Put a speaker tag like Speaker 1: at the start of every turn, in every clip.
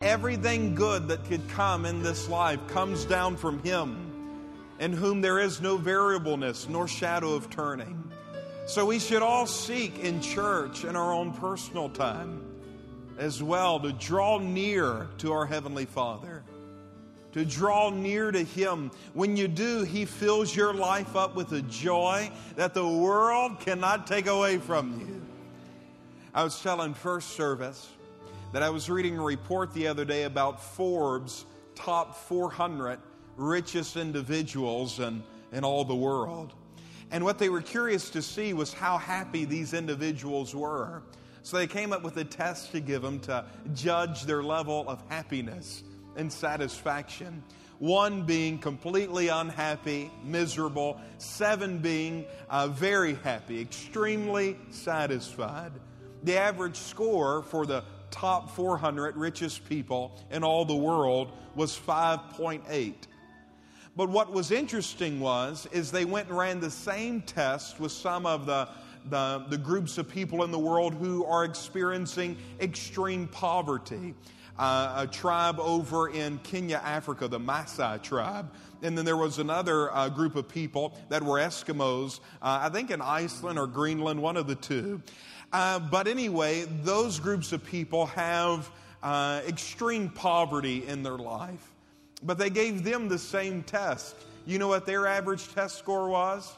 Speaker 1: everything good that could come in this life comes down from Him, in whom there is no variableness nor shadow of turning. So we should all seek in church in our own personal time as well to draw near to our Heavenly Father, to draw near to Him. When you do, He fills your life up with a joy that the world cannot take away from you. I was telling first service that I was reading a report the other day about Forbes' top 400 richest individuals in all the world. And what they were curious to see was how happy these individuals were. So they came up with a test to give them to judge their level of happiness and satisfaction. 1 being completely unhappy, miserable. 7 being very happy, extremely satisfied. The average score for the top 400 richest people in all the world was 5.8. But what was interesting is they went and ran the same test with some of the groups of people in the world who are experiencing extreme poverty. A tribe over in Kenya, Africa, the Maasai tribe. And then there was another group of people that were Eskimos, I think in Iceland or Greenland, one of the two. But anyway, those groups of people have extreme poverty in their life. But they gave them the same test. You know what their average test score was?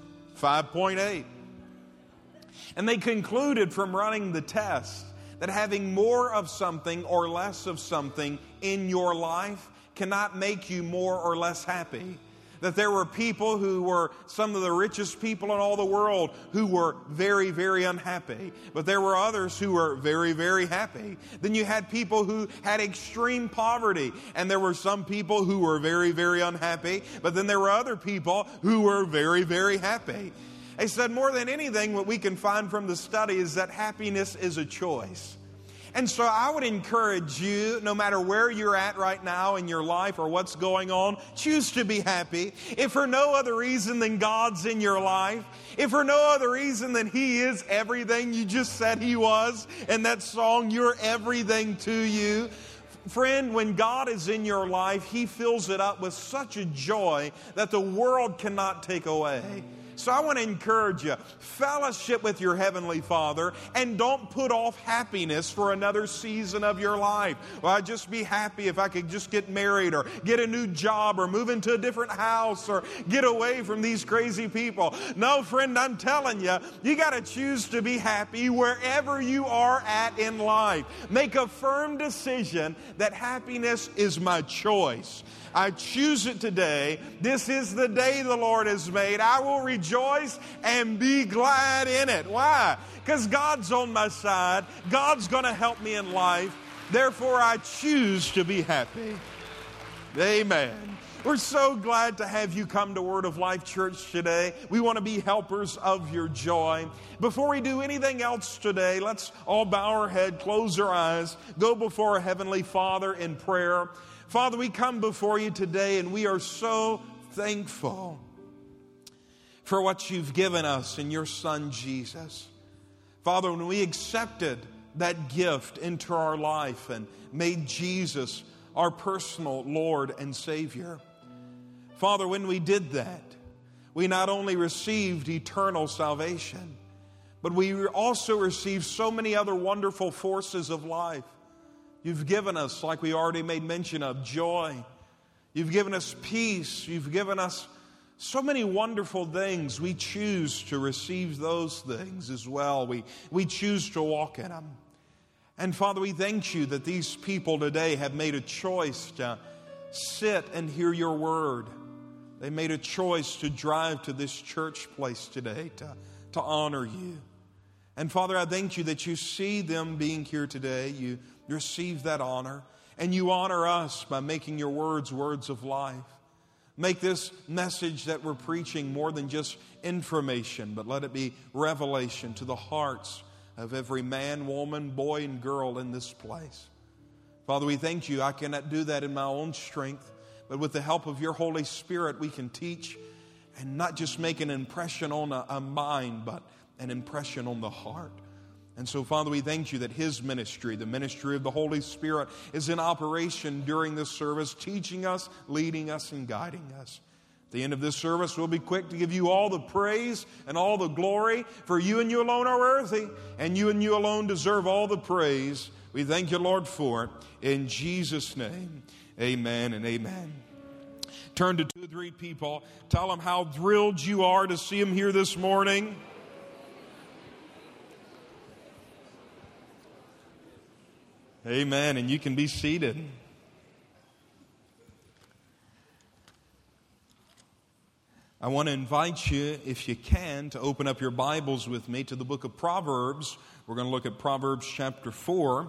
Speaker 1: 5.8. And they concluded from running the test that having more of something or less of something in your life cannot make you more or less happy. That there were people who were some of the richest people in all the world who were very, very unhappy. But there were others who were very, very happy. Then you had people who had extreme poverty. And there were some people who were very, very unhappy. But then there were other people who were very, very happy. They said more than anything, what we can find from the study is that happiness is a choice. And so I would encourage you, no matter where you're at right now in your life or what's going on, choose to be happy. If for no other reason than God's in your life, if for no other reason than He is everything you just said He was in that song, you're everything to you. Friend, when God is in your life, He fills it up with such a joy that the world cannot take away. So I want to encourage you, fellowship with your Heavenly Father and don't put off happiness for another season of your life. Well, I'd just be happy if I could just get married or get a new job or move into a different house or get away from these crazy people. No, friend, I'm telling you, you got to choose to be happy wherever you are at in life. Make a firm decision that happiness is my choice. I choose it today. This is the day the Lord has made. I will rejoice and be glad in it. Why? Because God's on my side. God's going to help me in life. Therefore, I choose to be happy. Amen. We're so glad to have you come to Word of Life Church today. We want to be helpers of your joy. Before we do anything else today, let's all bow our head, close our eyes, go before our Heavenly Father in prayer. Father, we come before you today and we are so thankful for what you've given us in your Son, Jesus. Father, when we accepted that gift into our life and made Jesus our personal Lord and Savior, Father, when we did that, we not only received eternal salvation, but we also received so many other wonderful forces of life. You've given us, like we already made mention of, joy. You've given us peace. You've given us so many wonderful things. We choose to receive those things as well. We choose to walk in them. And Father, we thank you that these people today have made a choice to sit and hear your word. They made a choice to drive to this church place today to honor you. And Father, I thank you that you see them being here today. You receive that honor. And you honor us by making your words words of life. Make this message that we're preaching more than just information, but let it be revelation to the hearts of every man, woman, boy, and girl in this place. Father, we thank you. I cannot do that in my own strength, but with the help of your Holy Spirit, we can teach and not just make an impression on a mind, but an impression on the heart. And so, Father, we thank you that His ministry, the ministry of the Holy Spirit, is in operation during this service, teaching us, leading us, and guiding us. At the end of this service, we'll be quick to give you all the praise and all the glory, for you and you alone are worthy, and you alone deserve all the praise. We thank you, Lord, for it. In Jesus' name, amen and amen. Turn to 2 or 3 people. Tell them how thrilled you are to see them here this morning. Amen. And you can be seated. I want to invite you, if you can, to open up your Bibles with me to the book of Proverbs. We're going to look at Proverbs chapter 4.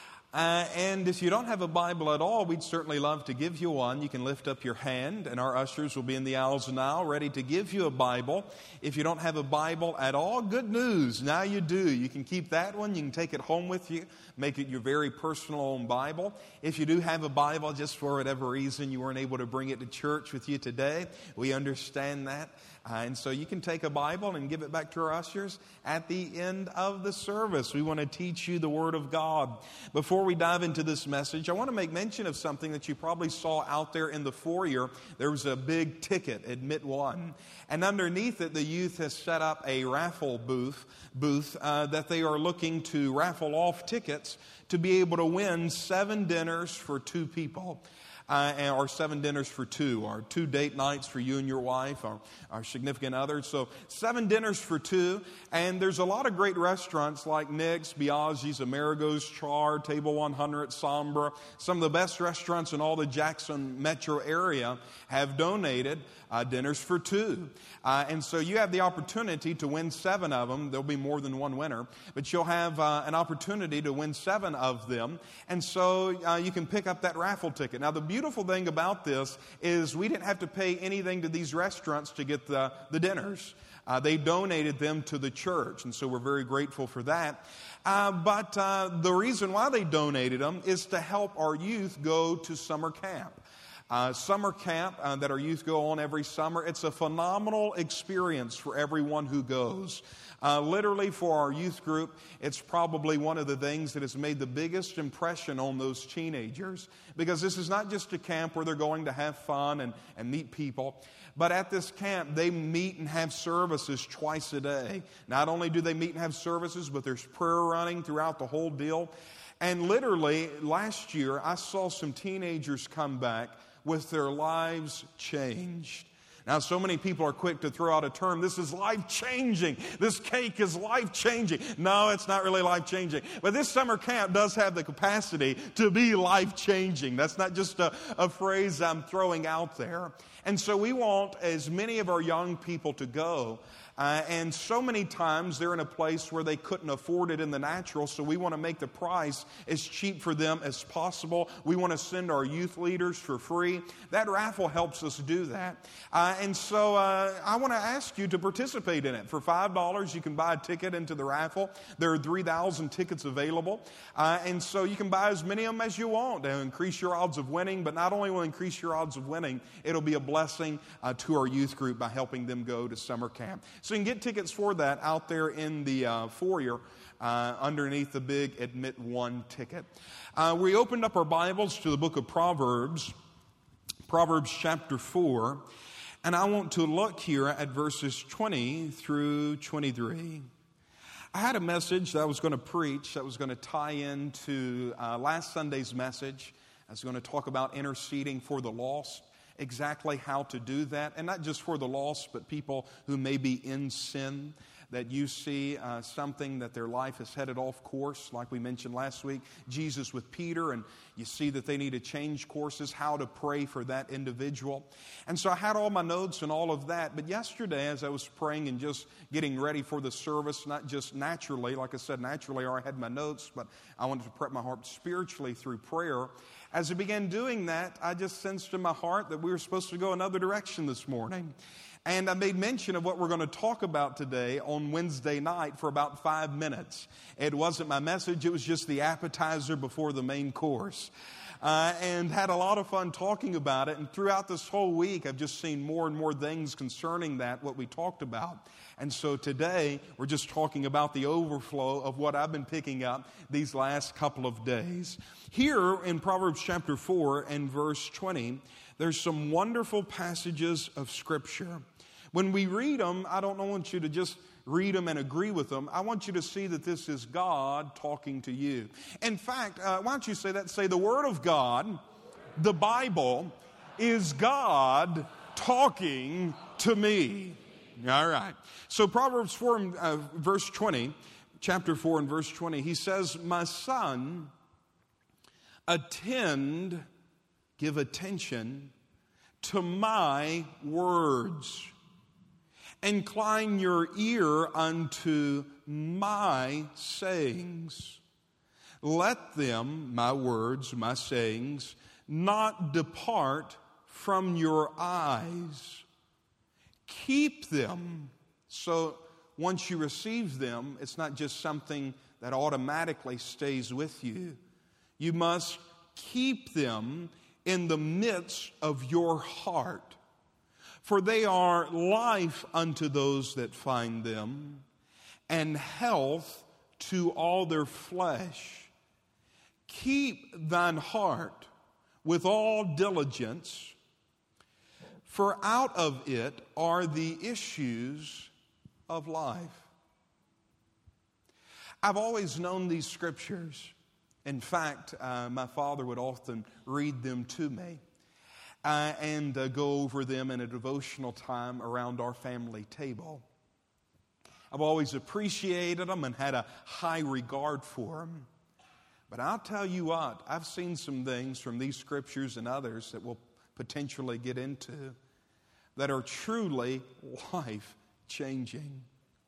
Speaker 1: And if you don't have a Bible at all, we'd certainly love to give you one. You can lift up your hand, and our ushers will be in the aisles now, ready to give you a Bible. If you don't have a Bible at all, good news. Now you do. You can keep that one. You can take it home with you, make it your very personal own Bible. If you do have a Bible, just for whatever reason you weren't able to bring it to church with you today, we understand that. And so you can take a Bible and give it back to our ushers at the end of the service. We want to teach you the Word of God. Before we dive into this message, I want to make mention of something that you probably saw out there in the foyer. There was a big ticket, Admit One. And underneath it, the youth has set up a raffle booth that they are looking to raffle off tickets to be able to win 7 dinners for 2 people. Or 7 dinners for 2, or 2 date nights for you and your wife, or our significant others. So 7 dinners for 2, and there's a lot of great restaurants like Nick's, Biaggi's, Amerigo's, Char, Table 100, Sombra. Some of the best restaurants in all the Jackson metro area have donated dinners for 2. And so you have the opportunity to win 7 of them. There'll be more than one winner, but you'll have an opportunity to win 7 of them. And so you can pick up that raffle ticket. Now, the beautiful thing about this is we didn't have to pay anything to these restaurants to get the dinners. They donated them to the church, and so we're very grateful for that. But the reason why they donated them is to help our youth go to summer camp. Summer camp that our youth go on every summer. It's a phenomenal experience for everyone who goes. Literally for our youth group, it's probably one of the things that has made the biggest impression on those teenagers, because this is not just a camp where they're going to have fun and meet people, but at this camp they meet and have services twice a day. Not only do they meet and have services, but there's prayer running throughout the whole deal. And literally last year I saw some teenagers come back with their lives changed. Now, so many people are quick to throw out a term, this is life-changing. This cake is life-changing. No, it's not really life-changing. But this summer camp does have the capacity to be life-changing. That's not just a phrase I'm throwing out there. And so we want as many of our young people to go. And so many times they're in a place where they couldn't afford it in the natural, so we want to make the price as cheap for them as possible. We want to send our youth leaders for free. That raffle helps us do that. And so I want to ask you to participate in it. For $5, you can buy a ticket into the raffle. There are 3,000 tickets available. And so you can buy as many of them as you want to increase your odds of winning. But not only will it increase your odds of winning, it'll be a blessing to our youth group by helping them go to summer camp. So you can get tickets for that out there in the foyer underneath the big Admit One ticket. We opened up our Bibles to the book of Proverbs, Proverbs chapter 4, and I want to look here at verses 20 through 23. I had a message that I was going to preach that was going to tie into last Sunday's message. I was going to talk about interceding for the lost. Exactly how to do that, and not just for the lost, but people who may be in sin, that you see something that their life has headed off course, like we mentioned last week, Jesus with Peter, and you see that they need to change courses, how to pray for that individual. And so I had all my notes and all of that, but yesterday as I was praying and just getting ready for the service, not just naturally, like I said, naturally I had my notes, but I wanted to prep my heart spiritually through prayer. As I began doing that, I just sensed in my heart that we were supposed to go another direction this morning. And I made mention of what we're going to talk about today on Wednesday night for about 5 minutes. It wasn't my message, it was just the appetizer before the main course. and had a lot of fun talking about it. And throughout this whole week, I've just seen more and more things concerning that, what we talked about. And so today, we're just talking about the overflow of what I've been picking up these last couple of days. Here in Proverbs chapter 4 and verse 20, there's some wonderful passages of Scripture. When we read them, I don't want you to just read them and agree with them. I want you to see that this is God talking to you. In fact, why don't you say that? Say, the Word of God, the Bible, is God talking to me. All right. So Proverbs 4 verse 20, chapter 4 and verse 20, he says, my son, give attention to my words. Incline your ear unto my sayings. Let them, my words, my sayings, not depart from your eyes. Keep them. So once you receive them, it's not just something that automatically stays with you. You must keep them in the midst of your heart. For they are life unto those that find them, and health to all their flesh. Keep thine heart with all diligence, for out of it are the issues of life. I've always known these scriptures. In fact, my father would often read them to me and go over them in a devotional time around our family table. I've always appreciated them and had a high regard for them. But I'll tell you what, I've seen some things from these scriptures and others that we'll potentially get into that are truly life-changing.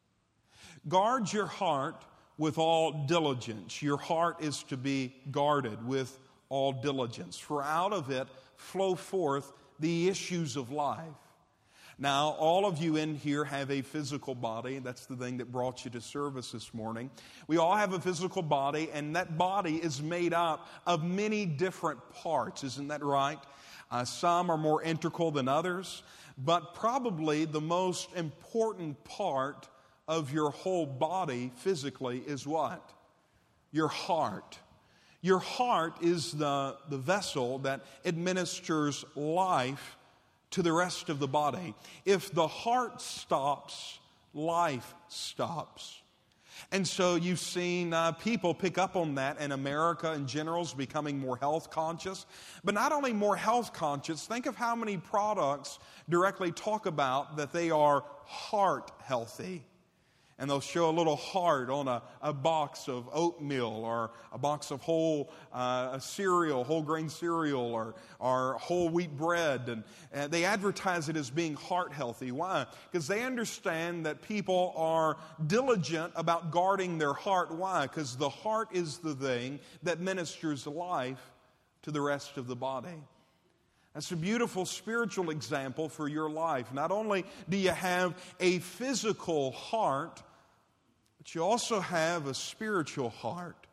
Speaker 1: Guard your heart with all diligence. Your heart is to be guarded with all diligence, for out of it flow forth the issues of life. Now, all of you in here have a physical body. That's the thing that brought you to service this morning. We all have a physical body, and that body is made up of many different parts. Isn't that right? Some are more integral than others, but probably the most important part of your whole body physically is what? Your heart. Your heart is the vessel that administers life to the rest of the body. If the heart stops, life stops. And so you've seen people pick up on that, and America in general is becoming more health conscious. But not only more health conscious, think of how many products directly talk about that they are heart healthy. And they'll show a little heart on a box of oatmeal or a box of whole cereal, whole grain cereal or whole wheat bread. And they advertise it as being heart healthy. Why? Because they understand that people are diligent about guarding their heart. Why? Because the heart is the thing that ministers life to the rest of the body. That's a beautiful spiritual example for your life. Not only do you have a physical heart, but you also have a spiritual heart.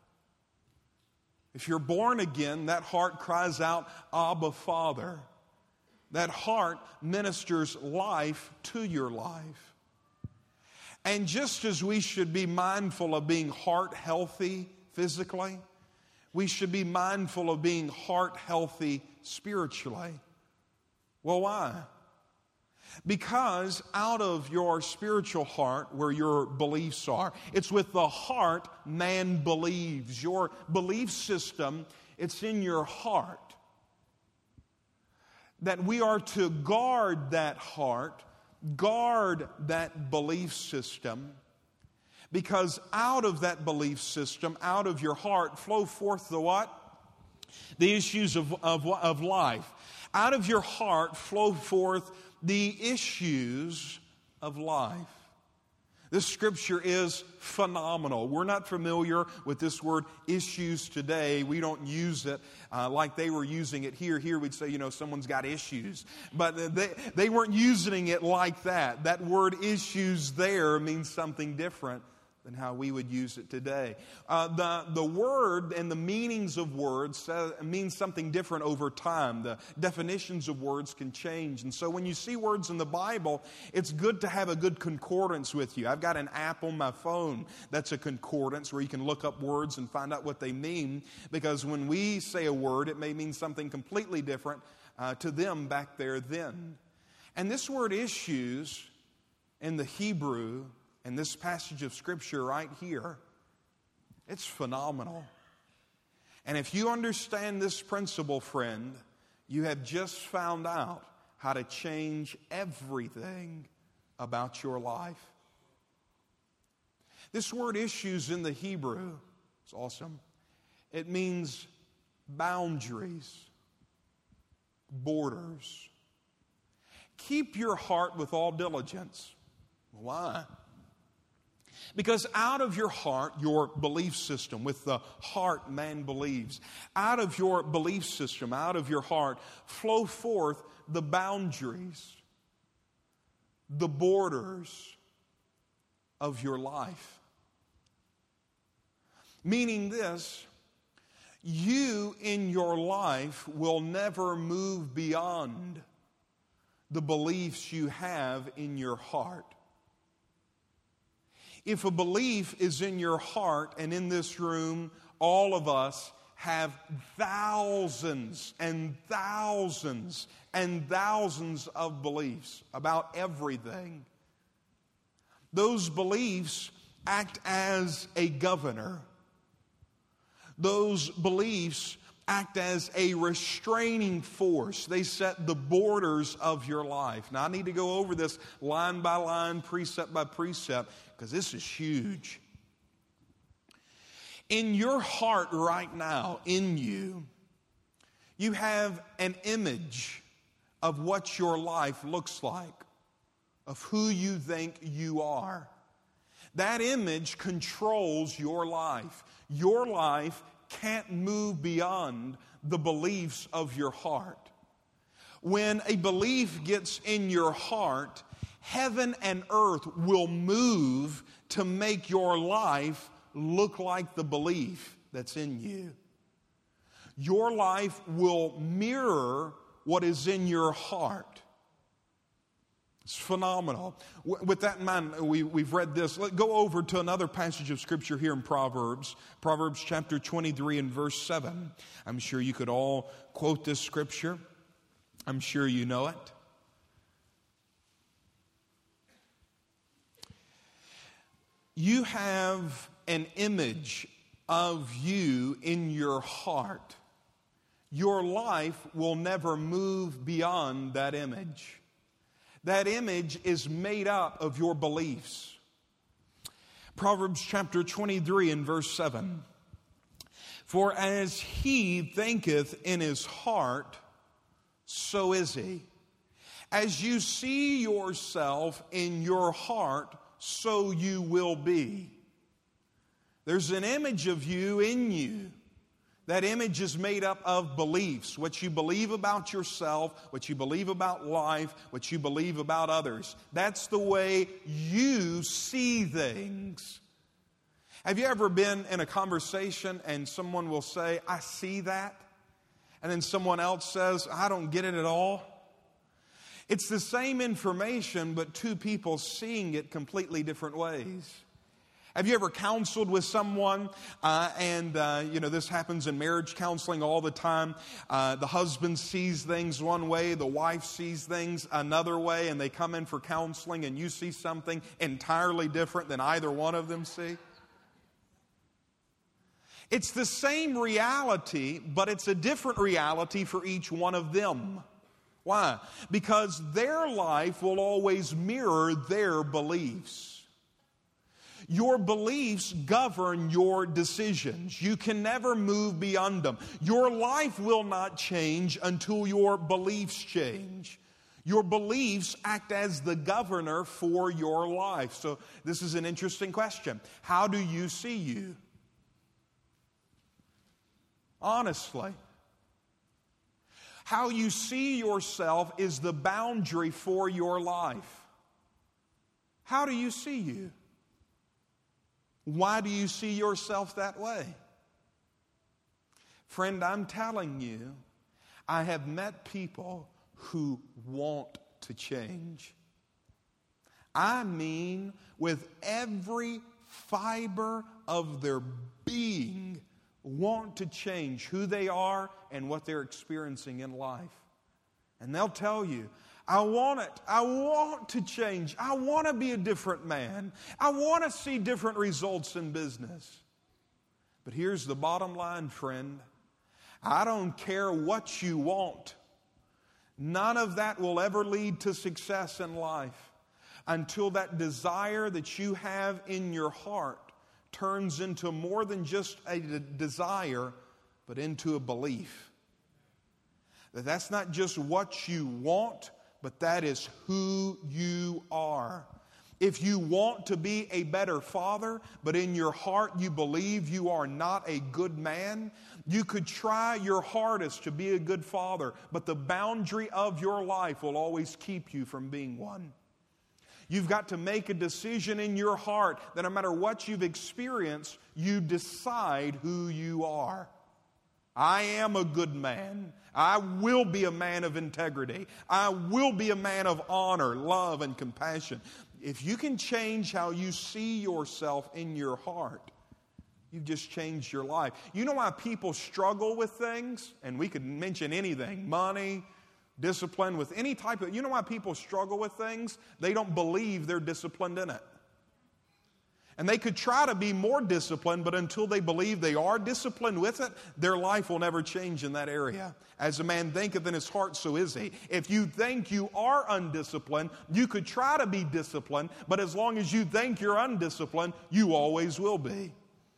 Speaker 1: If you're born again, that heart cries out, Abba, Father. That heart ministers life to your life. And just as we should be mindful of being heart healthy physically, we should be mindful of being heart healthy spiritually. Well, why? Because out of your spiritual heart, where your beliefs are, it's with the heart man believes. Your belief system, it's in your heart. That we are to guard that heart, guard that belief system, because out of that belief system, out of your heart, flow forth the what? The issues of life. Out of your heart flow forth the issues of life. This scripture is phenomenal. We're not familiar with this word issues today. We don't use it like they were using it here. Here we'd say, someone's got issues. But they weren't using it like that. That word issues there means something different than how we would use it today. The word and the meanings of words mean something different over time. The definitions of words can change. And so when you see words in the Bible, it's good to have a good concordance with you. I've got an app on my phone that's a concordance where you can look up words and find out what they mean, because when we say a word, it may mean something completely different to them back there then. And this word issues in the Hebrew, in this passage of Scripture right here, it's phenomenal. And if you understand this principle, friend, you have just found out how to change everything about your life. This word issues in the Hebrew, it's awesome. It means boundaries, borders. Keep your heart with all diligence. Why? Because out of your heart, your belief system, with the heart man believes, out of your belief system, out of your heart, flow forth the boundaries, the borders of your life. Meaning this, you in your life will never move beyond the beliefs you have in your heart. If a belief is in your heart, and in this room, all of us have thousands and thousands and thousands of beliefs about everything. Those beliefs act as a governor. Those beliefs act as a restraining force. They set the borders of your life. Now, I need to go over this line by line, precept by precept, because this is huge. In your heart right now, in you, you have an image of what your life looks like, of who you think you are. That image controls your life. Your life can't move beyond the beliefs of your heart. When a belief gets in your heart, heaven and earth will move to make your life look like the belief that's in you. Your life will mirror what is in your heart. It's phenomenal. With that in mind, we've read this. Let's go over to another passage of Scripture here in Proverbs. Proverbs chapter 23 and verse 7. I'm sure you could all quote this Scripture. I'm sure you know it. You have an image of you in your heart. Your life will never move beyond that image. That image is made up of your beliefs. Proverbs chapter 23 and verse 7. For as he thinketh in his heart, so is he. As you see yourself in your heart, so you will be. There's an image of you in you. That image is made up of beliefs, what you believe about yourself, what you believe about life, what you believe about others. That's the way you see things. Have you ever been in a conversation and someone will say, I see that? And then someone else says, I don't get it at all? It's the same information, but two people seeing it completely different ways. Have you ever counseled with someone, this happens in marriage counseling all the time. The husband sees things one way, the wife sees things another way, and they come in for counseling and you see something entirely different than either one of them see? It's the same reality, but it's a different reality for each one of them. Why? Because their life will always mirror their beliefs. Your beliefs govern your decisions. You can never move beyond them. Your life will not change until your beliefs change. Your beliefs act as the governor for your life. So this is an interesting question. How do you see you? Honestly. How you see yourself is the boundary for your life. How do you see you? Why do you see yourself that way? Friend, I'm telling you, I have met people who want to change. I mean, with every fiber of their being, want to change who they are and what they're experiencing in life. And they'll tell you, I want it. I want to change. I want to be a different man. I want to see different results in business. But here's the bottom line, friend. I don't care what you want. None of that will ever lead to success in life until that desire that you have in your heart turns into more than just a desire, but into a belief. That's not just what you want, but that is who you are. If you want to be a better father, but in your heart you believe you are not a good man, you could try your hardest to be a good father, but the boundary of your life will always keep you from being one. You've got to make a decision in your heart that no matter what you've experienced, you decide who you are. I am a good man. I will be a man of integrity. I will be a man of honor, love, and compassion. If you can change how you see yourself in your heart, you've just changed your life. You know why people struggle with things? And we could mention anything, money, discipline, with any type of... You know why people struggle with things? They don't believe they're disciplined in it. And they could try to be more disciplined, but until they believe they are disciplined with it, their life will never change in that area. As a man thinketh in his heart, so is he. If you think you are undisciplined, you could try to be disciplined, but as long as you think you're undisciplined, you always will be.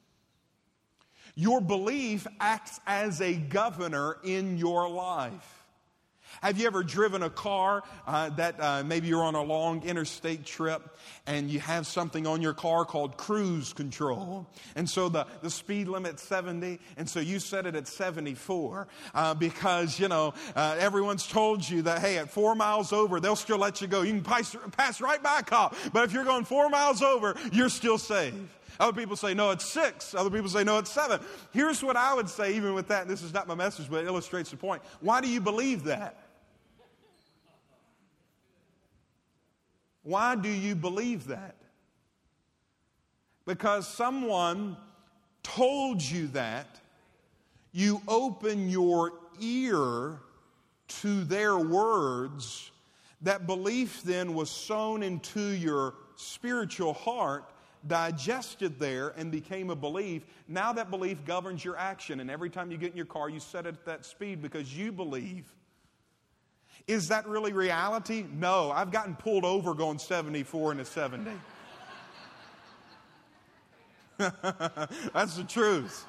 Speaker 1: Your belief acts as a governor in your life. Have you ever driven a car that maybe you're on a long interstate trip and you have something on your car called cruise control? And so the speed limit's 70, and so you set it at 74 because, everyone's told you that, hey, at 4 miles over, they'll still let you go. You can pass right by a cop, but if you're going 4 miles over, you're still safe. Other people say, no, it's 6. Other people say, no, it's 7. Here's what I would say, even with that, and this is not my message, but it illustrates the point. Why do you believe that? Why do you believe that? Because someone told you that. You open your ear to their words. That belief then was sown into your spiritual heart, digested there, and became a belief. Now that belief governs your action, and every time you get in your car, you set it at that speed because you believe. Is that really reality? No. I've gotten pulled over going 74 into 70. That's the truth.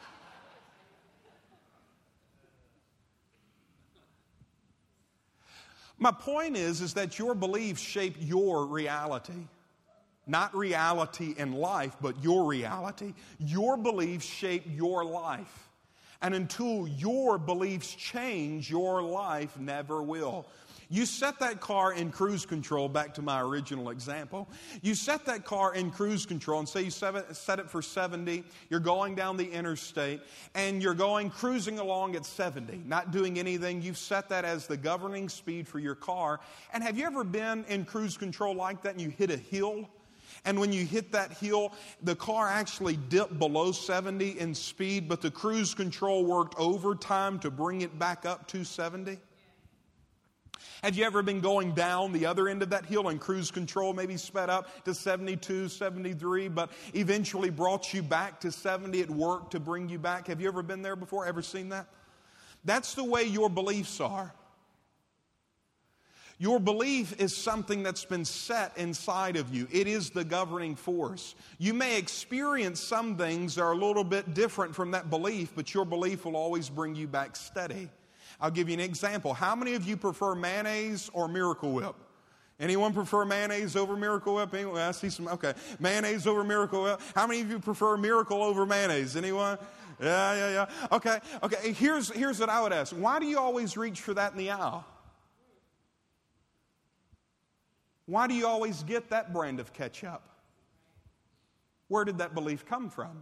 Speaker 1: My point is that your beliefs shape your reality. Not reality in life, but your reality. Your beliefs shape your life. And until your beliefs change, your life never will. You set that car in cruise control, back to my original example. You set that car in cruise control and say you set it for 70. You're going down the interstate and you're cruising along at 70, not doing anything. You've set that as the governing speed for your car. And have you ever been in cruise control like that and you hit a hill? And when you hit that hill, the car actually dipped below 70 in speed, but the cruise control worked overtime to bring it back up to 70? Have you ever been going down the other end of that hill and cruise control maybe sped up to 72, 73, but eventually brought you back to 70? It worked to bring you back. Have you ever been there before? Ever seen that? That's the way your beliefs are. Your belief is something that's been set inside of you. It is the governing force. You may experience some things that are a little bit different from that belief, but your belief will always bring you back steady. I'll give you an example. How many of you prefer mayonnaise or Miracle Whip? Anyone prefer mayonnaise over Miracle Whip? Anyone? I see some. Okay. Mayonnaise over Miracle Whip. How many of you prefer Miracle over mayonnaise? Anyone? Yeah. Okay. Here's what I would ask. Why do you always reach for that in the aisle? Why do you always get that brand of ketchup? Where did that belief come from?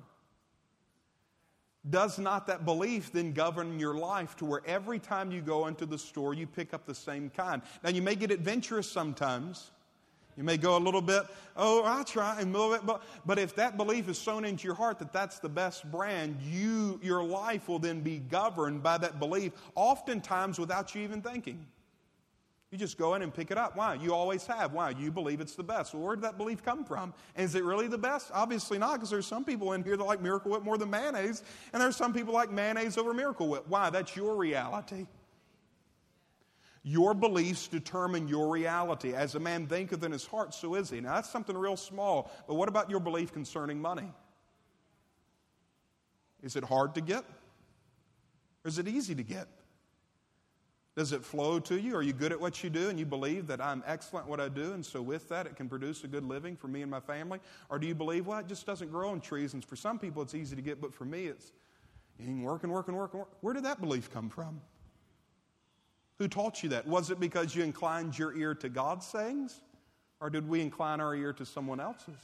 Speaker 1: Does not that belief then govern your life to where every time you go into the store, you pick up the same kind? Now, you may get adventurous sometimes. You may go a little bit, I'll try and move it. But if that belief is sown into your heart that that's the best brand, your life will then be governed by that belief, oftentimes without you even thinking. You just go in and pick it up. Why? You always have. Why? You believe it's the best. Well, where did that belief come from? And is it really the best? Obviously not, because there's some people in here that like Miracle Whip more than mayonnaise, and there's some people like mayonnaise over Miracle Whip. Why? That's your reality. Your beliefs determine your reality. As a man thinketh in his heart, so is he. Now, that's something real small, but what about your belief concerning money? Is it hard to get? Or is it easy to get? Does it flow to you? Are you good at what you do and you believe that I'm excellent at what I do, and so with that it can produce a good living for me and my family? Or do you believe, well, it just doesn't grow on trees, and for some people it's easy to get, but for me it's working. Where did that belief come from? Who taught you that? Was it because you inclined your ear to God's sayings? Or did we incline our ear to someone else's?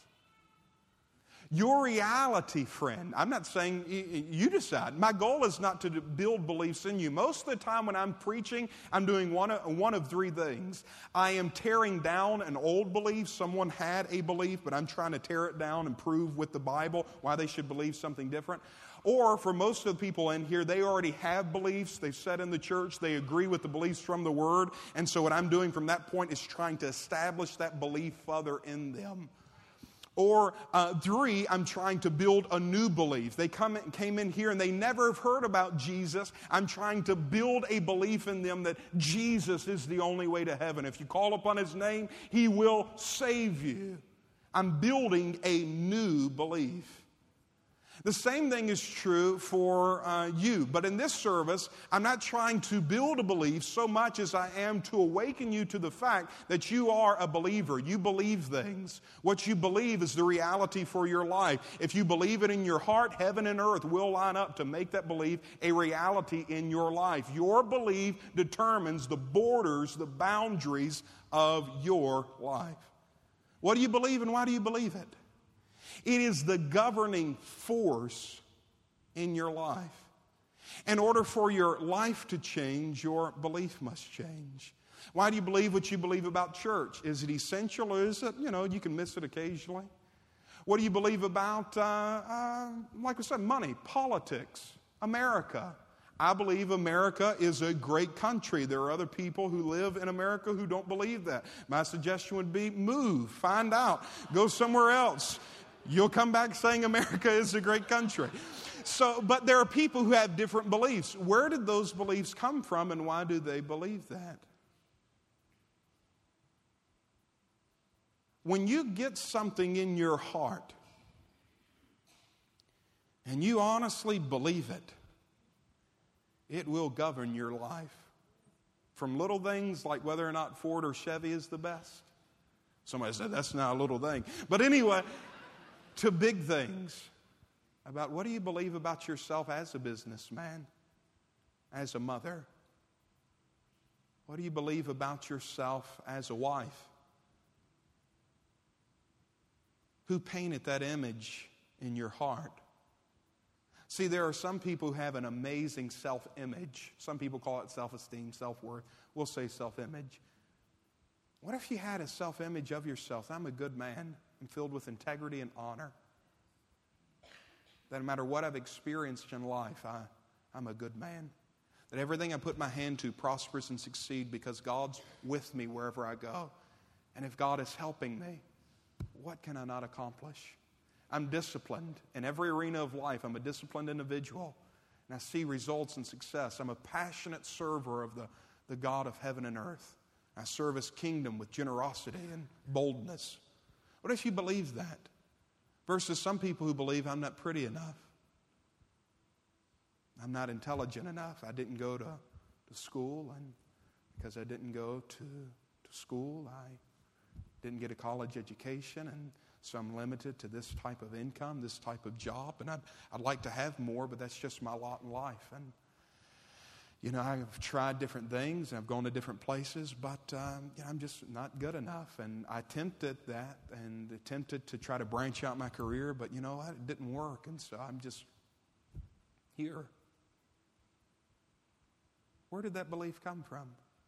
Speaker 1: Your reality, friend, I'm not saying you decide. My goal is not to build beliefs in you. Most of the time when I'm preaching, I'm doing one of three things. I am tearing down an old belief. Someone had a belief, but I'm trying to tear it down and prove with the Bible why they should believe something different. Or for most of the people in here, they already have beliefs. They've sat in the church. They agree with the beliefs from the Word. And so what I'm doing from that point is trying to establish that belief further in them. Or three, I'm trying to build a new belief. They came in here and they never have heard about Jesus. I'm trying to build a belief in them that Jesus is the only way to heaven. If you call upon His name, He will save you. I'm building a new belief. The same thing is true for you. But in this service, I'm not trying to build a belief so much as I am to awaken you to the fact that you are a believer. You believe things. What you believe is the reality for your life. If you believe it in your heart, heaven and earth will line up to make that belief a reality in your life. Your belief determines the borders, the boundaries of your life. What do you believe and why do you believe it? It is the governing force in your life. In order for your life to change, your belief must change. Why do you believe what you believe about church? Is it essential, or is it, you can miss it occasionally? What do you believe about, like I said, money, politics, America? I believe America is a great country. There are other people who live in America who don't believe that. My suggestion would be move, find out, go somewhere else. You'll come back saying America is a great country. But there are people who have different beliefs. Where did those beliefs come from, and why do they believe that? When you get something in your heart and you honestly believe it, it will govern your life. From little things like whether or not Ford or Chevy is the best. Somebody said, that's not a little thing. But anyway, to big things about what do you believe about yourself as a businessman, as a mother? What do you believe about yourself as a wife? Who painted that image in your heart? See, there are some people who have an amazing self-image. Some people call it self-esteem, self-worth. We'll say self-image. What if you had a self-image of yourself? I'm a good man. I'm filled with integrity and honor. That no matter what I've experienced in life, I'm a good man. That everything I put my hand to prospers and succeeds because God's with me wherever I go. And if God is helping me, what can I not accomplish? I'm disciplined. In every arena of life, I'm a disciplined individual. And I see results and success. I'm a passionate server of the God of heaven and earth. I serve His kingdom with generosity and boldness. What if you believe that? Versus some people who believe I'm not pretty enough. I'm not intelligent enough. I didn't go to school, and because I didn't go to school, I didn't get a college education, and so I'm limited to this type of income, this type of job, and I'd like to have more, but that's just my lot in life. And I've tried different things, and I've gone to different places, but I'm just not good enough. And I attempted that and attempted to try to branch out my career, but it didn't work. And so I'm just here. Where did that belief come from?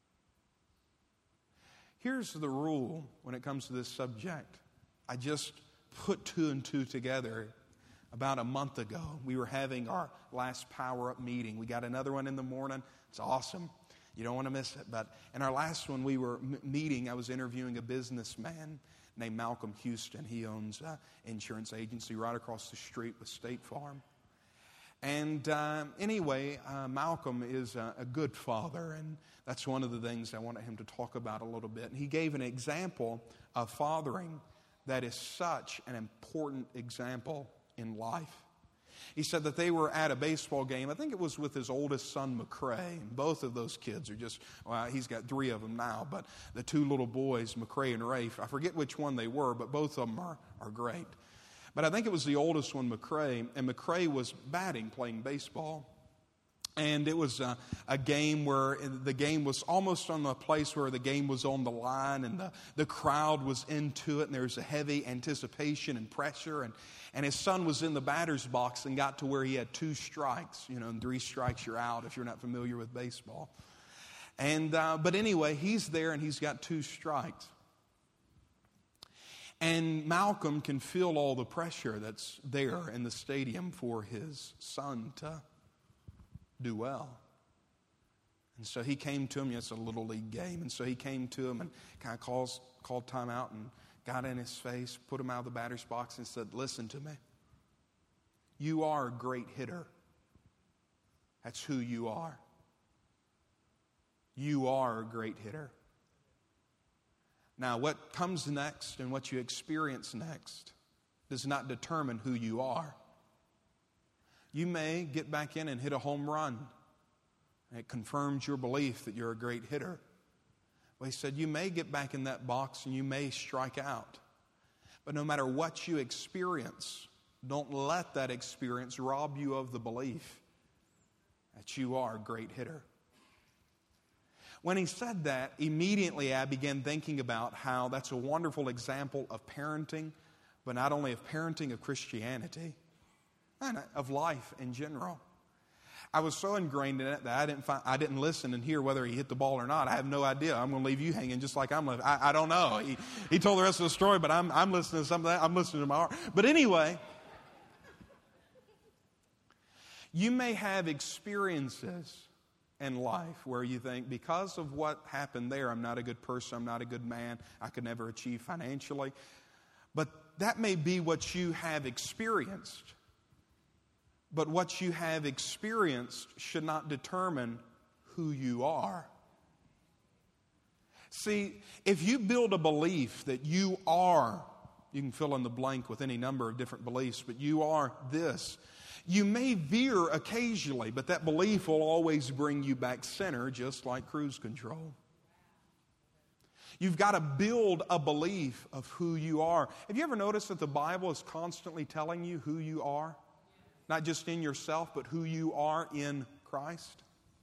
Speaker 1: Here's the rule when it comes to this subject. I just put two and two together. About a month ago, we were having our last Power Up meeting. We got another one in the morning. It's awesome. You don't want to miss it. But in our last one, we were meeting. I was interviewing a businessman named Malcolm Houston. He owns an insurance agency right across the street with State Farm. And anyway, Malcolm is a good father, and that's one of the things I wanted him to talk about a little bit. And he gave an example of fathering that is such an important example in life. He said that they were at a baseball game. I think it was with his oldest son, McCray. And both of those kids are just, he's got 3 of them now, but the 2 little boys, McCray and Rafe, I forget which one they were, but both of them are great. But I think it was the oldest one, McCray, and McCray was batting, playing baseball. And it was a game where the game was almost on the place where the game was on the line, and the crowd was into it, and there was a heavy anticipation and pressure. And his son was in the batter's box and got to where he had 2 strikes. And 3 strikes, you're out if you're not familiar with baseball. And but anyway, he's there and he's got 2 strikes. And Malcolm can feel all the pressure that's there in the stadium for his son to do well. And so he came to him. It's a little league game. And so he came to him and kind of called timeout and got in his face, put him out of the batter's box and said, "Listen to me. You are a great hitter. That's who you are. You are a great hitter. Now, what comes next and what you experience next does not determine who you are. You may get back in and hit a home run. It confirms your belief that you're a great hitter. Well, he said, you may get back in that box and you may strike out. But no matter what you experience, don't let that experience rob you of the belief that you are a great hitter. When he said that, immediately I began thinking about how that's a wonderful example of parenting, but not only of parenting, of Christianity, and of life in general. I was so ingrained in it that I didn't listen and hear whether he hit the ball or not. I have no idea. I'm going to leave you hanging just like I'm living. I don't know. He told the rest of the story, but I'm listening to something. I'm listening to my heart. But anyway, you may have experiences in life where you think, because of what happened there, I'm not a good person, I'm not a good man, I could never achieve financially. But that may be what you have experienced. But what you have experienced should not determine who you are. See, if you build a belief that you are, you can fill in the blank with any number of different beliefs, but you are this. You may veer occasionally, but that belief will always bring you back center, just like cruise control. You've got to build a belief of who you are. Have you ever noticed that the Bible is constantly telling you who you are? Not just in yourself, but who you are in Christ.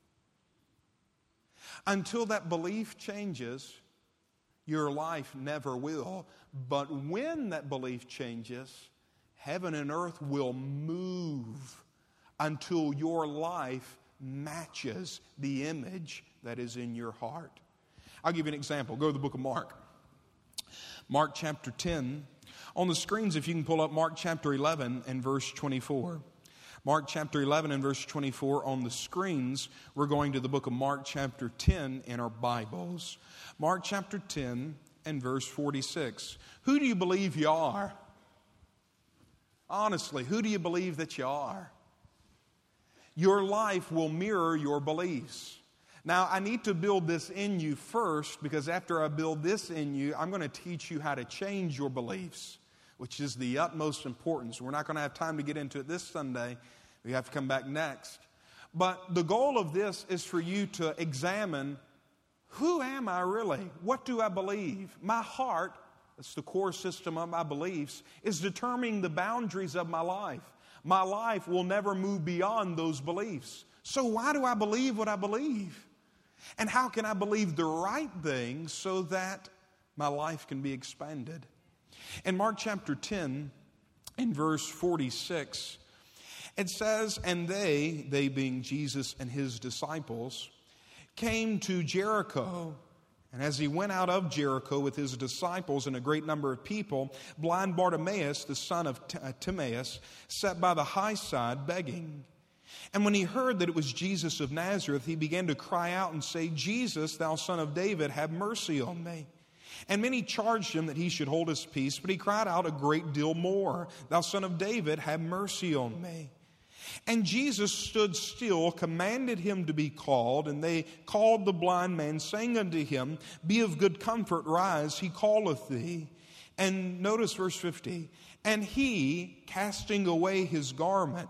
Speaker 1: Until that belief changes, your life never will. But when that belief changes, heaven and earth will move until your life matches the image that is in your heart. I'll give you an example. Go to the book of Mark. Mark chapter 10. On the screens, if you can pull up Mark chapter 11 and verse 24. Mark chapter 11 and verse 24 on the screens. We're going to the book of Mark chapter 10 in our Bibles. Mark chapter 10 and verse 46. Who do you believe you are? Honestly, who do you believe that you are? Your life will mirror your beliefs. Now, I need to build this in you first, because after I build this in you, I'm going to teach you how to change your beliefs, which is the utmost importance. We're not going to have time to get into it this Sunday. We have to come back next. But the goal of this is for you to examine, who am I really? What do I believe? My heart, that's the core system of my beliefs, is determining the boundaries of my life. My life will never move beyond those beliefs. So why do I believe what I believe? And how can I believe the right things so that my life can be expanded? In Mark chapter 10, in verse 46, it says, "And they being Jesus and his disciples, came to Jericho. And as he went out of Jericho with his disciples and a great number of people, blind Bartimaeus, the son of Timaeus, sat by the high side begging. And when he heard that it was Jesus of Nazareth, he began to cry out and say, 'Jesus, thou son of David, have mercy on me.' And many charged him that he should hold his peace, but he cried out a great deal more, 'Thou son of David, have mercy on me.' And Jesus stood still, commanded him to be called, and they called the blind man, saying unto him, 'Be of good comfort, rise, he calleth thee.' And notice verse 50, and he, casting away his garment,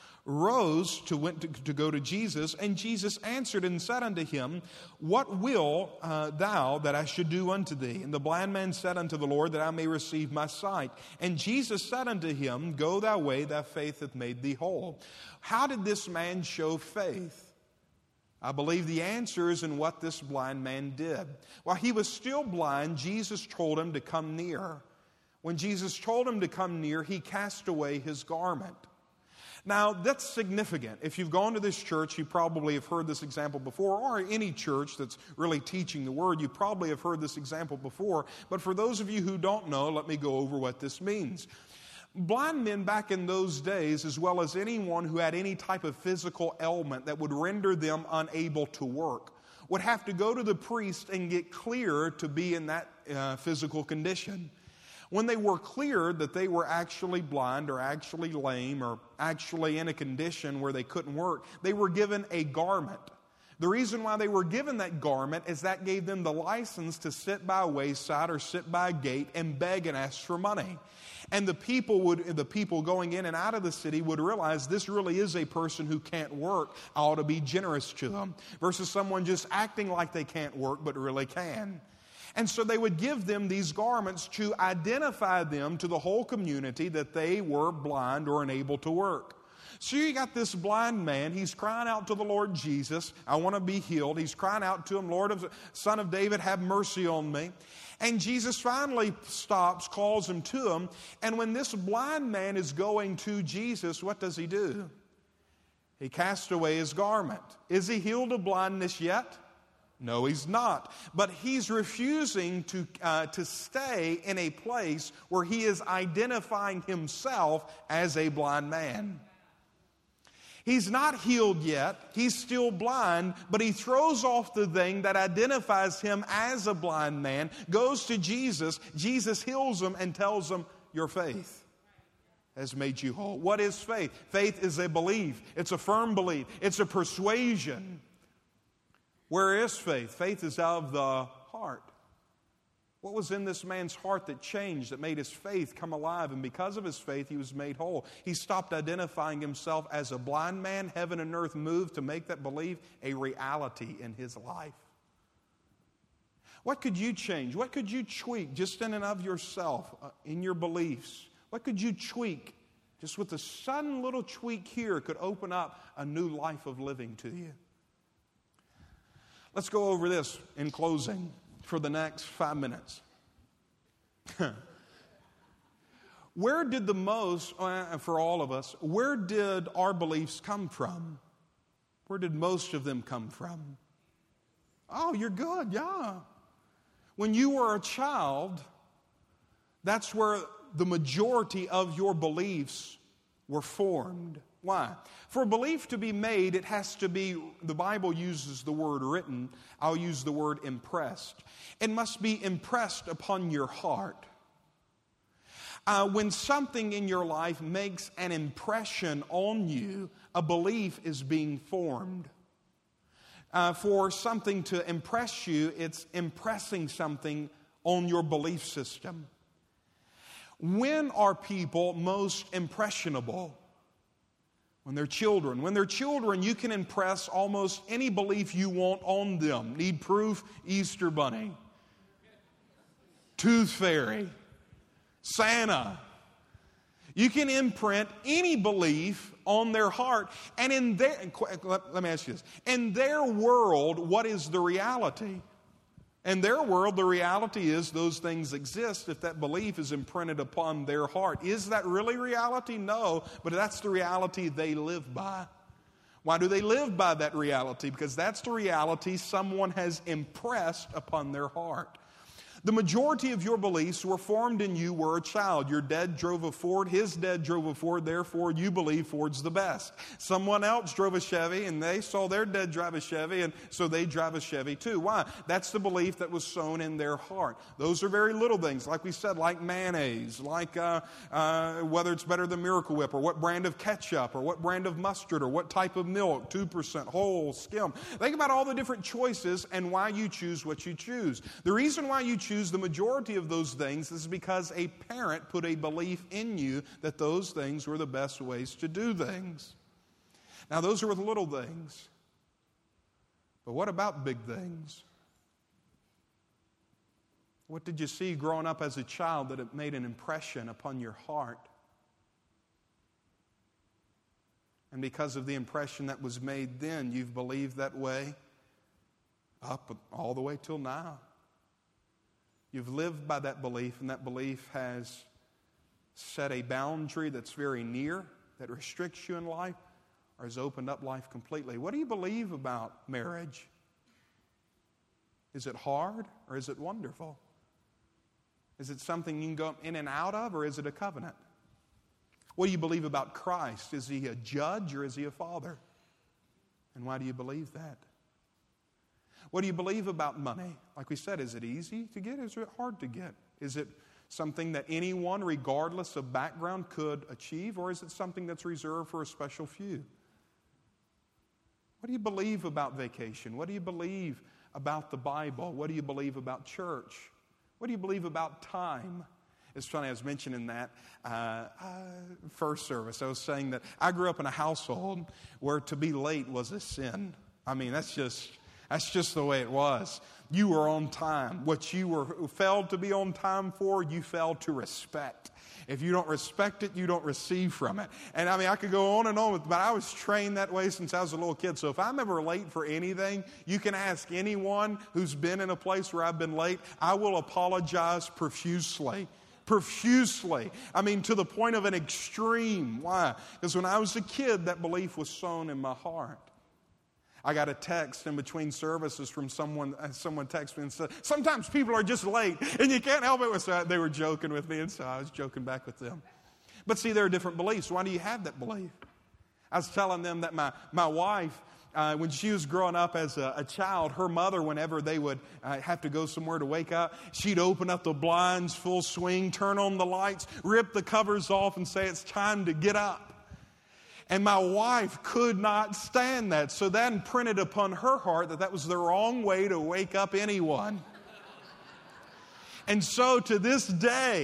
Speaker 1: rose to go to Jesus, and Jesus answered and said unto him, 'What will thou that I should do unto thee?' And the blind man said unto the Lord, 'That I may receive my sight.' And Jesus said unto him, 'Go thy way, thy faith hath made thee whole.'" How did this man show faith? I believe the answer is in what this blind man did. While he was still blind, Jesus told him to come near. When Jesus told him to come near, he cast away his garment. Now, that's significant. If you've gone to this church, you probably have heard this example before, or any church that's really teaching the Word, you probably have heard this example before. But for those of you who don't know, let me go over what this means. Blind men back in those days, as well as anyone who had any type of physical ailment that would render them unable to work, would have to go to the priest and get cleared to be in that physical condition. When they were cleared that they were actually blind or actually lame or actually in a condition where they couldn't work, they were given a garment. The reason why they were given that garment is that gave them the license to sit by a wayside or sit by a gate and beg and ask for money. And the people going in and out of the city would realize this really is a person who can't work. I ought to be generous to them. Versus someone just acting like they can't work but really can. And so they would give them these garments to identify them to the whole community that they were blind or unable to work. So you got this blind man, he's crying out to the Lord Jesus, "I want to be healed." He's crying out to him, "Lord, Son of David, have mercy on me." And Jesus finally stops, calls him to him. And when this blind man is going to Jesus, what does he do? He casts away his garment. Is he healed of blindness yet? No, he's not. But he's refusing to stay in a place where he is identifying himself as a blind man. He's not healed yet. He's still blind, but he throws off the thing that identifies him as a blind man, goes to Jesus. Jesus heals him and tells him, "Your faith has made you whole." What is faith? Faith is a belief. It's a firm belief. It's a persuasion. Where is faith? Faith is out of the heart. What was in this man's heart that changed, that made his faith come alive? And because of his faith, he was made whole. He stopped identifying himself as a blind man. Heaven and earth moved to make that belief a reality in his life. What could you change? What could you tweak just in and of yourself, in your beliefs? What could you tweak? Just with a sudden little tweak here could open up a new life of living to you. Let's go over this in closing for the next 5 minutes. Where did the most, for all of us, where did our beliefs come from? Where did most of them come from? Oh, you're good, yeah. When you were a child, that's where the majority of your beliefs were formed. Why? For a belief to be made, it has to be, the Bible uses the word written, I'll use the word impressed. It must be impressed upon your heart. When something in your life makes an impression on you, a belief is being formed. For something to impress you, it's impressing something on your belief system. When are people most impressionable? When they're children. When they're children, you can impress almost any belief you want on them. Need proof? Easter Bunny. Tooth Fairy. Santa. You can imprint any belief on their heart. And let me ask you this. In their world, what is the reality? In their world, the reality is those things exist if that belief is imprinted upon their heart. Is that really reality? No, but that's the reality they live by. Why do they live by that reality? Because that's the reality someone has impressed upon their heart. The majority of your beliefs were formed in you were a child. Your dad drove a Ford, his dad drove a Ford, therefore you believe Ford's the best. Someone else drove a Chevy and they saw their dad drive a Chevy and so they drive a Chevy too. Why? That's the belief that was sown in their heart. Those are very little things, like we said, like mayonnaise, like whether it's better than Miracle Whip, or what brand of ketchup, or what brand of mustard, or what type of milk, 2%, whole, skim. Think about all the different choices and why you choose what you choose. The reason why you choose the majority of those things is because a parent put a belief in you that those things were the best ways to do things. Now, those are with little things. But what about big things? What did you see growing up as a child that it made an impression upon your heart? And because of the impression that was made then, you've believed that way up all the way till now. You've lived by that belief, and that belief has set a boundary that's very near, that restricts you in life, or has opened up life completely. What do you believe about marriage? Is it hard, or is it wonderful? Is it something you can go in and out of, or is it a covenant? What do you believe about Christ? Is He a judge, or is He a father? And why do you believe that? What do you believe about money? Like we said, is it easy to get? Is it hard to get? Is it something that anyone, regardless of background, could achieve? Or is it something that's reserved for a special few? What do you believe about vacation? What do you believe about the Bible? What do you believe about church? What do you believe about time? It's funny, I was mentioning that first service. I was saying that I grew up in a household where to be late was a sin. I mean, that's just the way it was. You were on time. What you failed to be on time for, you failed to respect. If you don't respect it, you don't receive from it. And I mean, I could go on and on, but I was trained that way since I was a little kid. So if I'm ever late for anything, you can ask anyone who's been in a place where I've been late. I will apologize profusely. Profusely. I mean, to the point of an extreme. Why? Because when I was a kid, that belief was sown in my heart. I got a text in between services from someone texted me and said, sometimes people are just late and you can't help it. So they were joking with me, and so I was joking back with them. But see, there are different beliefs. Why do you have that belief? I was telling them that my wife, when she was growing up as a child, her mother, whenever they would have to go somewhere to wake up, she'd open up the blinds full swing, turn on the lights, rip the covers off and say, it's time to get up. And my wife could not stand that. So that imprinted upon her heart that was the wrong way to wake up anyone. And so to this day,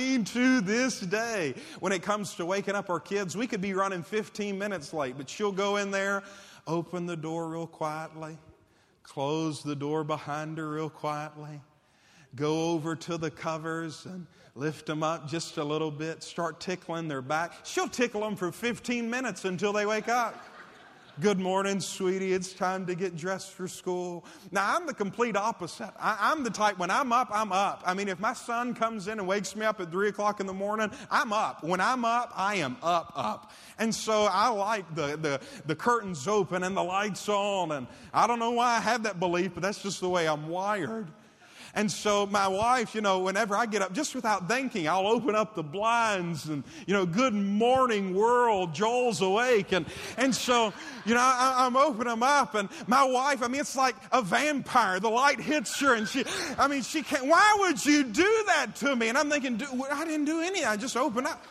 Speaker 1: when it comes to waking up our kids, we could be running 15 minutes late, but she'll go in there, open the door real quietly, close the door behind her real quietly, go over to the covers and lift them up just a little bit, start tickling their back. She'll tickle them for 15 minutes until they wake up. Good morning, sweetie. It's time to get dressed for school. Now, I'm the complete opposite. I'm the type, when I'm up, I'm up. I mean, if my son comes in and wakes me up at 3 o'clock in the morning, I'm up. When I'm up, I am up. And so I like the curtains open and the lights on. And I don't know why I have that belief, but that's just the way I'm wired. And so my wife, whenever I get up, just without thinking, I'll open up the blinds and, good morning world, Joel's awake. And so, I'm opening them up, and my wife, it's like a vampire. The light hits her and she can't, why would you do that to me? And I'm thinking, I didn't do anything. I just opened up.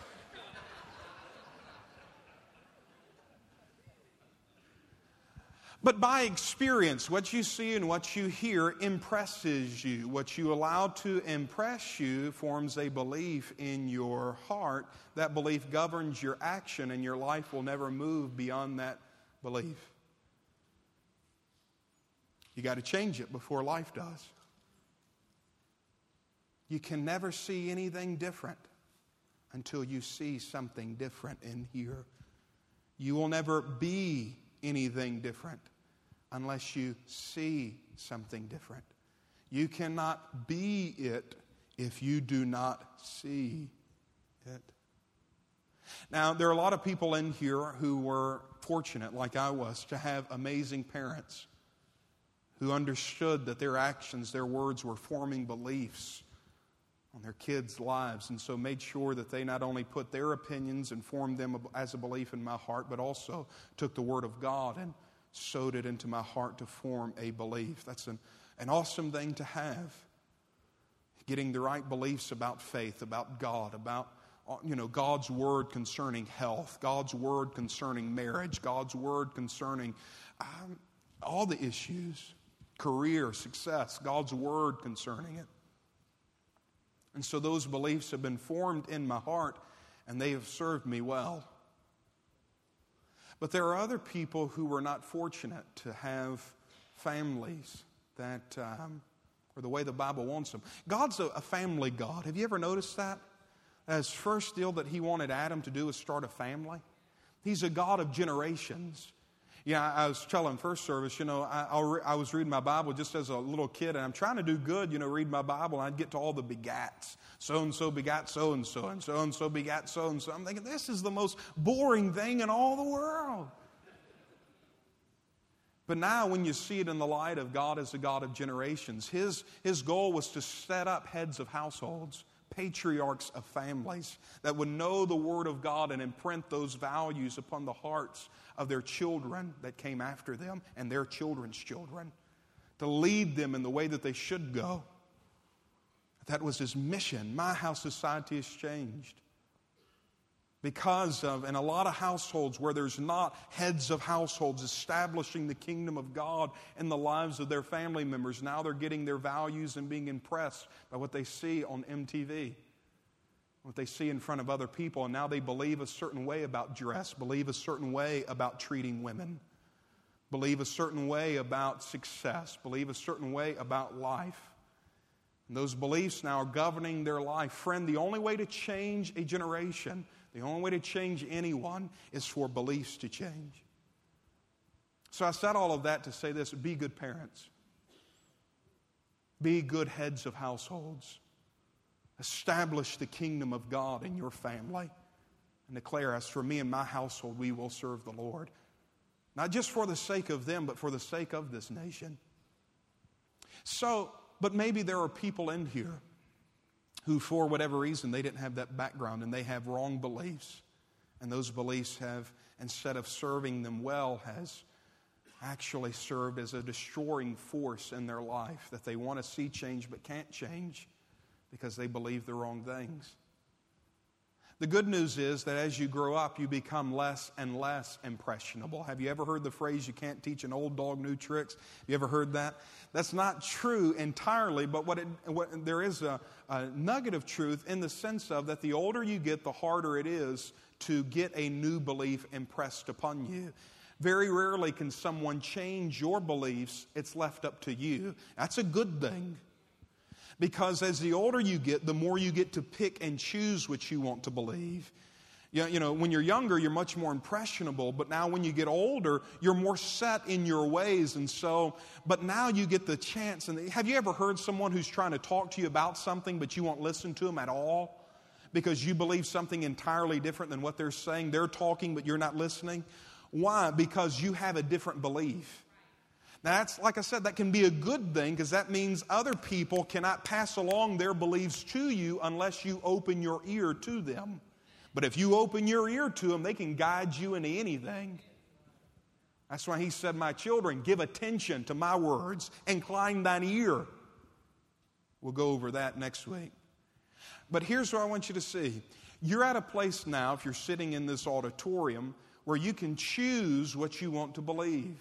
Speaker 1: But by experience, what you see and what you hear impresses you. What you allow to impress you forms a belief in your heart. That belief governs your action, and your life will never move beyond that belief. You got to change it before life does. You can never see anything different until you see something different in here. You will never be anything different unless you see something different. You cannot be it if you do not see it. Now, there are a lot of people in here who were fortunate, like I was, to have amazing parents who understood that their actions, their words were forming beliefs on their kids' lives, and so made sure that they not only put their opinions and formed them as a belief in my heart, but also took the Word of God and sowed it into my heart to form a belief. That's an awesome thing to have. Getting the right beliefs about faith, about God, about God's Word concerning health, God's Word concerning marriage, God's Word concerning all the issues, career, success, God's Word concerning it. And so those beliefs have been formed in my heart, and they have served me well. But there are other people who were not fortunate to have families that are the way the Bible wants them. God's a family God. Have you ever noticed that? His first deal that He wanted Adam to do was start a family. He's a God of generations. Yeah, I was telling first service, I was reading my Bible just as a little kid, and I'm trying to do good, read my Bible, and I'd get to all the begats. So-and-so begat so-and-so, and so-and-so begat so-and-so. I'm thinking, this is the most boring thing in all the world. But now when you see it in the light of God as a God of generations, His goal was to set up heads of households, patriarchs of families that would know the Word of God and imprint those values upon the hearts of their children that came after them and their children's children, to lead them in the way that they should go. That was His mission. My house society has changed because of, in a lot of households where there's not heads of households establishing the kingdom of God in the lives of their family members, now they're getting their values and being impressed by what they see on MTV, what they see in front of other people, and now they believe a certain way about dress, believe a certain way about treating women, believe a certain way about success, believe a certain way about life. And those beliefs now are governing their life. Friend, the only way to change a generation, the only way to change anyone is for beliefs to change. So I said all of that to say this: be good parents. Be good heads of households. Establish the kingdom of God in your family. And declare, as for me and my household, we will serve the Lord. Not just for the sake of them, but for the sake of this nation. But maybe there are people in here who, for whatever reason, they didn't have that background and they have wrong beliefs. And those beliefs have, instead of serving them well, has actually served as a destroying force in their life, that they want to see change but can't change because they believe the wrong things. The good news is that as you grow up, you become less and less impressionable. Have you ever heard the phrase, you can't teach an old dog new tricks? Have you ever heard that? That's not true entirely, but there is a nugget of truth in the sense of that the older you get, the harder it is to get a new belief impressed upon you. Very rarely can someone change your beliefs. It's left up to you. That's a good thing. Because as the older you get, the more you get to pick and choose what you want to believe. When you're younger, you're much more impressionable, but now when you get older, you're more set in your ways. But now you get the chance. And have you ever heard someone who's trying to talk to you about something, but you won't listen to them at all? Because you believe something entirely different than what they're saying. They're talking, but you're not listening. Why? Because you have a different belief. Now, that's, like I said, that can be a good thing because that means other people cannot pass along their beliefs to you unless you open your ear to them. But if you open your ear to them, they can guide you into anything. That's why He said, my children, give attention to my words, incline thine ear. We'll go over that next week. But here's what I want you to see. You're at a place now, if you're sitting in this auditorium, where you can choose what you want to believe.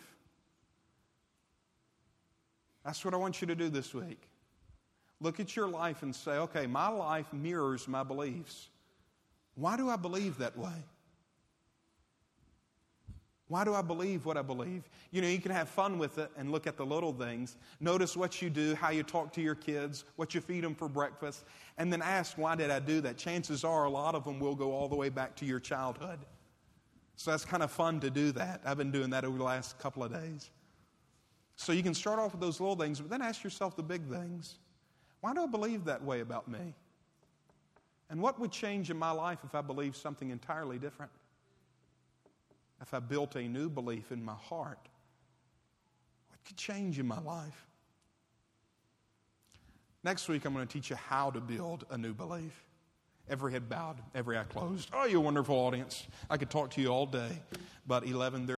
Speaker 1: That's what I want you to do this week. Look at your life and say, okay, my life mirrors my beliefs. Why do I believe that way? Why do I believe what I believe? You know, you can have fun with it and look at the little things. Notice what you do, how you talk to your kids, what you feed them for breakfast, and then ask, why did I do that? Chances are a lot of them will go all the way back to your childhood. So that's kind of fun to do that. I've been doing that over the last couple of days. So you can start off with those little things, but then ask yourself the big things. Why do I believe that way about me? And what would change in my life if I believed something entirely different? If I built a new belief in my heart, what could change in my life? Next week, I'm going to teach you how to build a new belief. Every head bowed, every eye closed. Oh, you're a wonderful audience. I could talk to you all day, but 11:30.